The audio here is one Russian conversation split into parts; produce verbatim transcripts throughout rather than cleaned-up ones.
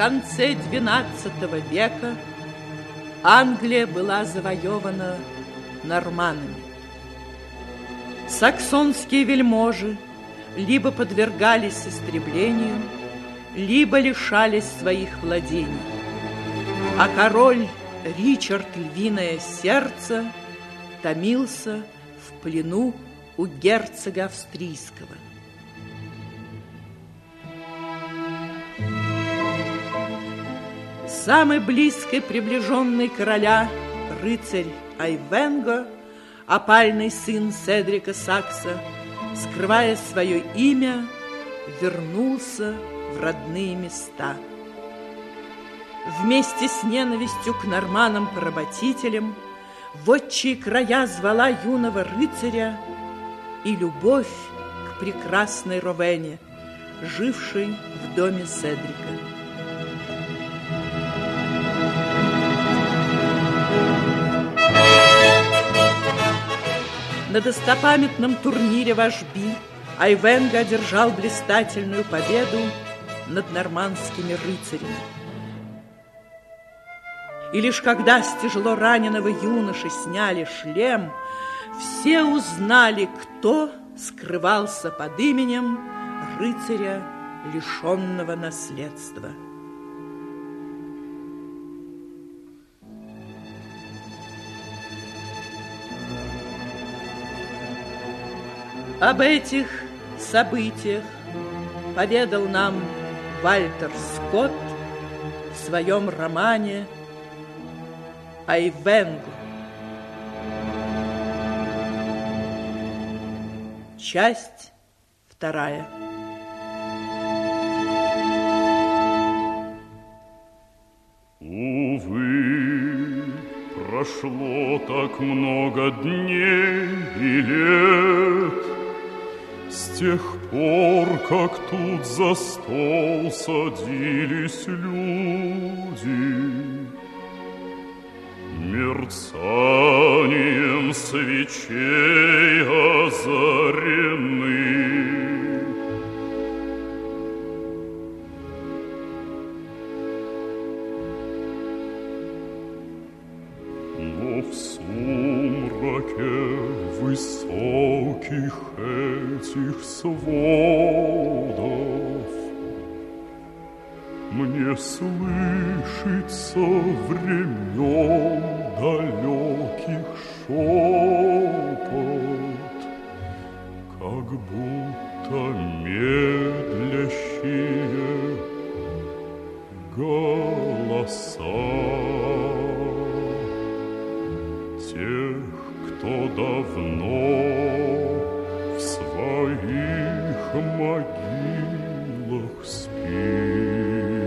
конце двенадцатого века Англия была завоевана норманнами. Саксонские вельможи либо подвергались истреблению, либо лишались своих владений, а король Ричард Львиное Сердце томился в плену у герцога австрийского. Самый близкий приближенный короля рыцарь Айвенго, опальный сын Седрика Сакса, скрывая свое имя, вернулся в родные места. Вместе с ненавистью к норманам-поработителям в отчие края звала юного рыцаря и любовь к прекрасной Ровене, жившей в доме Седрика. На достопамятном турнире вожби Айвенго одержал блистательную победу над нормандскими рыцарями. И лишь когда с тяжело раненого юноши сняли шлем, все узнали, кто скрывался под именем рыцаря, лишенного наследства. Об этих событиях поведал нам Вальтер Скотт в своем романе «Айвенго». Часть вторая. Увы, прошло так много дней и лет с тех пор, как тут за стол садились люди, мерцанием свечей озарены. Но в сумраке высоких этих сводов мне слышится времен далеких шепот, как будто медлящие голоса тех, кто давно в своих могилах спит.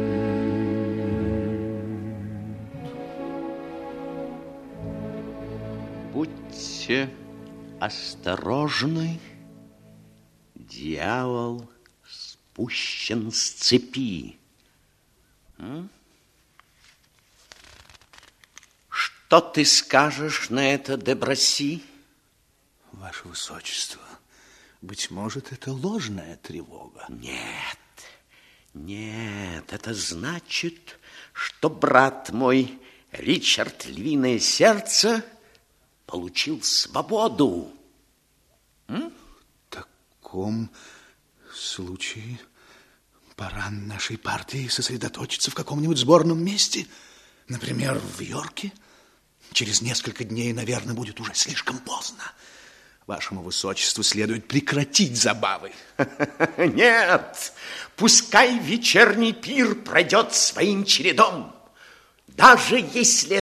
Будьте осторожны, дьявол спущен с цепи. М? Что ты скажешь на это, де Браси? Ваше Высочество, быть может, это ложная тревога? Нет, нет, это значит, что брат мой Ричард Львиное Сердце получил свободу. М? В таком случае пора нашей партии сосредоточиться в каком-нибудь сборном месте, например, в Йорке. Через несколько дней, наверное, будет уже слишком поздно. Вашему Высочеству следует прекратить забавы. Нет, пускай вечерний пир пройдет своим чередом. Даже если